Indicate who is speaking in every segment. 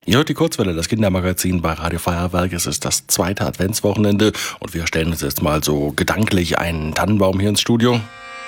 Speaker 1: Ihr hört die Kurzwelle, das Kindermagazin bei Radio Feuerwerk. Es ist das zweite Adventswochenende und wir stellen uns jetzt mal so gedanklich einen Tannenbaum hier ins Studio.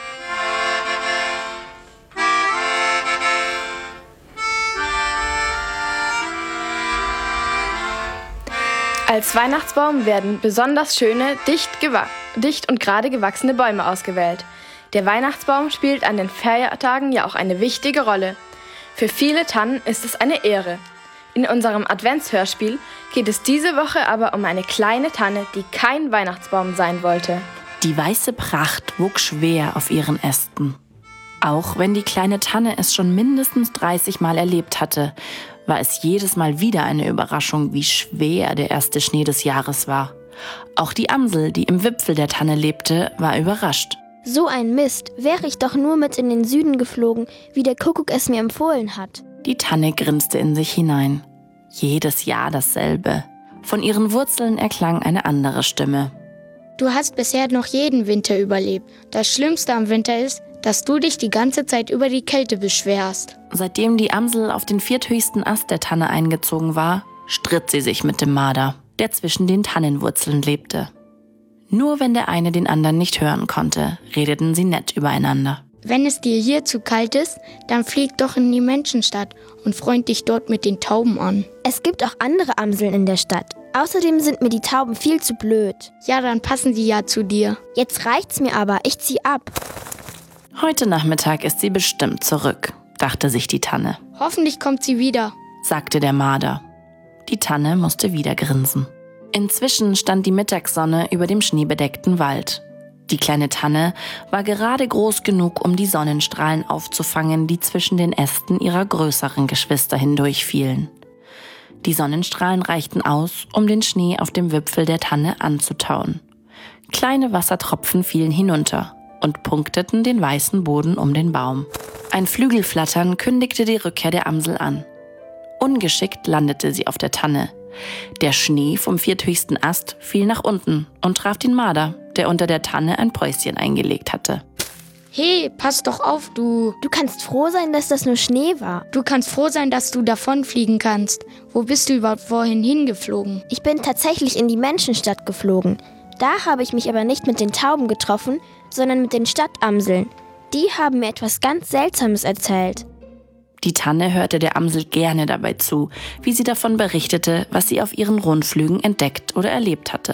Speaker 2: Als Weihnachtsbaum werden besonders schöne, dicht und gerade gewachsene Bäume ausgewählt. Der Weihnachtsbaum spielt an den Feiertagen ja auch eine wichtige Rolle. Für viele Tannen ist es eine Ehre. In unserem Adventshörspiel geht es diese Woche aber um eine kleine Tanne, die kein Weihnachtsbaum sein wollte.
Speaker 3: Die weiße Pracht wuchs schwer auf ihren Ästen. Auch wenn die kleine Tanne es schon mindestens 30 Mal erlebt hatte, war es jedes Mal wieder eine Überraschung, wie schwer der erste Schnee des Jahres war. Auch die Amsel, die im Wipfel der Tanne lebte, war überrascht.
Speaker 4: So ein Mist, wäre ich doch nur mit in den Süden geflogen, wie der Kuckuck es mir empfohlen hat.
Speaker 3: Die Tanne grinste in sich hinein. Jedes Jahr dasselbe. Von ihren Wurzeln erklang eine andere Stimme.
Speaker 5: Du hast bisher noch jeden Winter überlebt. Das Schlimmste am Winter ist, dass du dich die ganze Zeit über die Kälte beschwerst.
Speaker 3: Seitdem die Amsel auf den vierthöchsten Ast der Tanne eingezogen war, stritt sie sich mit dem Marder, der zwischen den Tannenwurzeln lebte. Nur wenn der eine den anderen nicht hören konnte, redeten sie nett übereinander.
Speaker 5: Wenn es dir hier zu kalt ist, dann flieg doch in die Menschenstadt und freund dich dort mit den Tauben an.
Speaker 4: Es gibt auch andere Amseln in der Stadt. Außerdem sind mir die Tauben viel zu blöd.
Speaker 5: Ja, dann passen die ja zu dir.
Speaker 4: Jetzt reicht's mir aber, ich zieh ab.
Speaker 3: Heute Nachmittag ist sie bestimmt zurück, dachte sich die Tanne.
Speaker 5: Hoffentlich kommt sie wieder,
Speaker 3: sagte der Marder. Die Tanne musste wieder grinsen. Inzwischen stand die Mittagssonne über dem schneebedeckten Wald. Die kleine Tanne war gerade groß genug, um die Sonnenstrahlen aufzufangen, die zwischen den Ästen ihrer größeren Geschwister hindurchfielen. Die Sonnenstrahlen reichten aus, um den Schnee auf dem Wipfel der Tanne anzutauen. Kleine Wassertropfen fielen hinunter und punkteten den weißen Boden um den Baum. Ein Flügelflattern kündigte die Rückkehr der Amsel an. Ungeschickt landete sie auf der Tanne. Der Schnee vom vierthöchsten Ast fiel nach unten und traf den Marder, der unter der Tanne ein Päuschen eingelegt hatte.
Speaker 5: Hey, pass doch auf, du.
Speaker 4: Du kannst froh sein, dass das nur Schnee war.
Speaker 5: Du kannst froh sein, dass du davonfliegen kannst. Wo bist du überhaupt vorhin hingeflogen?
Speaker 4: Ich bin tatsächlich in die Menschenstadt geflogen. Da habe ich mich aber nicht mit den Tauben getroffen, sondern mit den Stadtamseln. Die haben mir etwas ganz Seltsames erzählt.
Speaker 3: Die Tanne hörte der Amsel gerne dabei zu, wie sie davon berichtete, was sie auf ihren Rundflügen entdeckt oder erlebt hatte.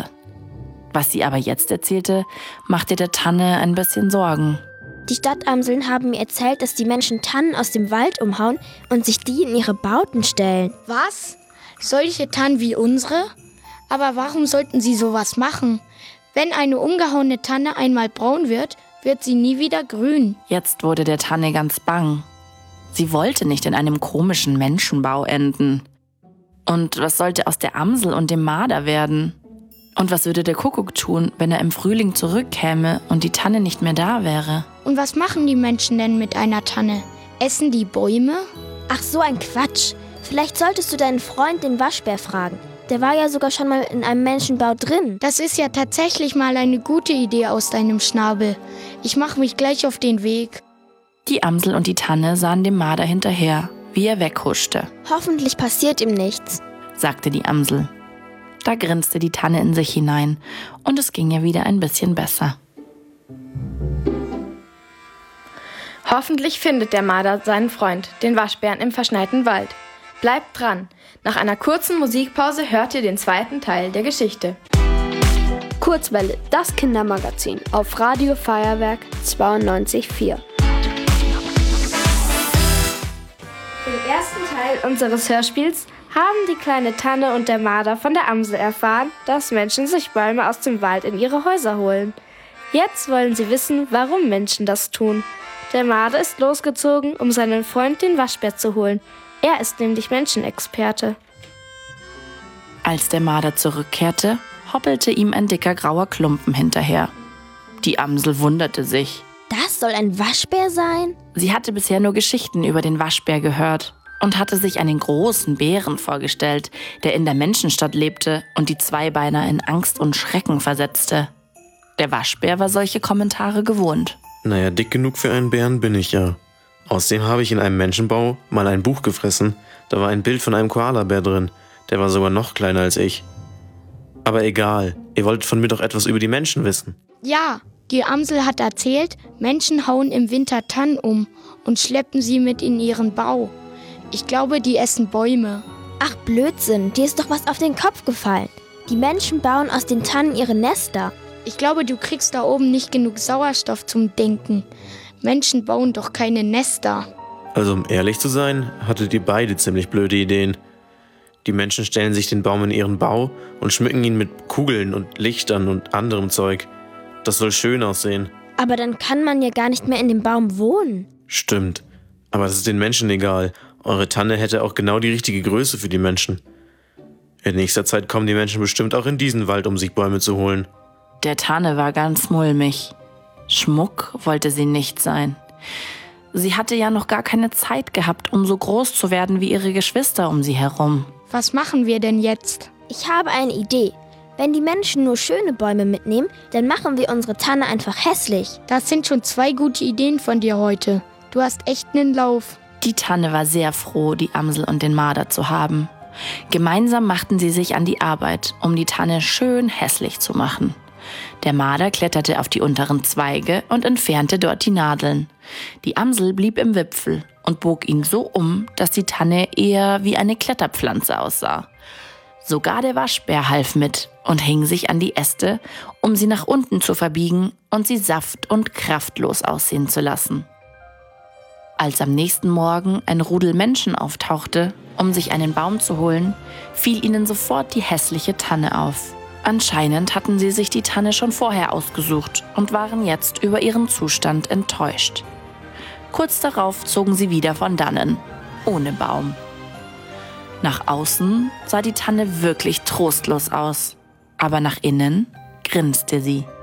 Speaker 3: Was sie aber jetzt erzählte, machte der Tanne ein bisschen Sorgen.
Speaker 4: Die Stadtamseln haben mir erzählt, dass die Menschen Tannen aus dem Wald umhauen und sich die in ihre Bauten stellen.
Speaker 5: Was? Solche Tannen wie unsere? Aber warum sollten sie sowas machen? Wenn eine umgehauene Tanne einmal braun wird, wird sie nie wieder grün.
Speaker 3: Jetzt wurde der Tanne ganz bang. Sie wollte nicht in einem komischen Menschenbau enden. Und was sollte aus der Amsel und dem Marder werden? Und was würde der Kuckuck tun, wenn er im Frühling zurückkäme und die Tanne nicht mehr da wäre?
Speaker 5: Und was machen die Menschen denn mit einer Tanne? Essen die Bäume?
Speaker 4: Ach, so ein Quatsch. Vielleicht solltest du deinen Freund, den Waschbär, fragen. Der war ja sogar schon mal in einem Menschenbau drin.
Speaker 5: Das ist ja tatsächlich mal eine gute Idee aus deinem Schnabel. Ich mache mich gleich auf den Weg.
Speaker 3: Die Amsel und die Tanne sahen dem Marder hinterher, wie er weghuschte.
Speaker 4: Hoffentlich passiert ihm nichts,
Speaker 3: sagte die Amsel. Da grinste die Tanne in sich hinein und es ging ihr wieder ein bisschen besser.
Speaker 2: Hoffentlich findet der Marder seinen Freund, den Waschbären im verschneiten Wald. Bleibt dran. Nach einer kurzen Musikpause hört ihr den zweiten Teil der Geschichte.
Speaker 6: Kurzwelle, das Kindermagazin auf Radio Feuerwerk 92,4.
Speaker 2: Im ersten Teil unseres Hörspiels haben die kleine Tanne und der Marder von der Amsel erfahren, dass Menschen sich Bäume aus dem Wald in ihre Häuser holen. Jetzt wollen sie wissen, warum Menschen das tun. Der Marder ist losgezogen, um seinen Freund, den Waschbär, zu holen. Er ist nämlich Menschenexperte.
Speaker 3: Als der Marder zurückkehrte, hoppelte ihm ein dicker grauer Klumpen hinterher. Die Amsel wunderte sich.
Speaker 4: Das soll ein Waschbär sein?
Speaker 3: Sie hatte bisher nur Geschichten über den Waschbär gehört und hatte sich einen großen Bären vorgestellt, der in der Menschenstadt lebte und die Zweibeiner in Angst und Schrecken versetzte. Der Waschbär war solche Kommentare gewohnt.
Speaker 7: Naja, dick genug für einen Bären bin ich ja. Außerdem habe ich in einem Menschenbau mal ein Buch gefressen, Da war ein Bild von einem Koalabär drin. Der war sogar noch kleiner als ich. Aber egal, ihr wolltet von mir doch etwas über die Menschen wissen.
Speaker 5: Ja, die Amsel hat erzählt, Menschen hauen im Winter Tannen um und schleppen sie mit in ihren Bau. Ich glaube, die essen Bäume.
Speaker 4: Ach Blödsinn, dir ist doch was auf den Kopf gefallen. Die Menschen bauen aus den Tannen ihre Nester.
Speaker 5: Ich glaube, du kriegst da oben nicht genug Sauerstoff zum Denken. Menschen bauen doch keine Nester.
Speaker 7: Also um ehrlich zu sein, hattet ihr beide ziemlich blöde Ideen. Die Menschen stellen sich den Baum in ihren Bau und schmücken ihn mit Kugeln und Lichtern und anderem Zeug. Das soll schön aussehen.
Speaker 4: Aber dann kann man ja gar nicht mehr in dem Baum wohnen.
Speaker 7: Stimmt, aber das ist den Menschen egal. Eure Tanne hätte auch genau die richtige Größe für die Menschen. In nächster Zeit kommen die Menschen bestimmt auch in diesen Wald, um sich Bäume zu holen.
Speaker 3: Der Tanne war ganz mulmig. Schmuck wollte sie nicht sein. Sie hatte ja noch gar keine Zeit gehabt, um so groß zu werden wie ihre Geschwister um sie herum.
Speaker 5: Was machen wir denn jetzt?
Speaker 4: Ich habe eine Idee. Wenn die Menschen nur schöne Bäume mitnehmen, dann machen wir unsere Tanne einfach hässlich.
Speaker 5: Das sind schon 2 gute Ideen von dir heute. Du hast echt einen Lauf.
Speaker 3: Die Tanne war sehr froh, die Amsel und den Marder zu haben. Gemeinsam machten sie sich an die Arbeit, um die Tanne schön hässlich zu machen. Der Marder kletterte auf die unteren Zweige und entfernte dort die Nadeln. Die Amsel blieb im Wipfel und bog ihn so um, dass die Tanne eher wie eine Kletterpflanze aussah. Sogar der Waschbär half mit und hing sich an die Äste, um sie nach unten zu verbiegen und sie saft- und kraftlos aussehen zu lassen. Als am nächsten Morgen ein Rudel Menschen auftauchte, um sich einen Baum zu holen, fiel ihnen sofort die hässliche Tanne auf. Anscheinend hatten sie sich die Tanne schon vorher ausgesucht und waren jetzt über ihren Zustand enttäuscht. Kurz darauf zogen sie wieder von dannen, ohne Baum. Nach außen sah die Tanne wirklich trostlos aus, aber nach innen grinste sie.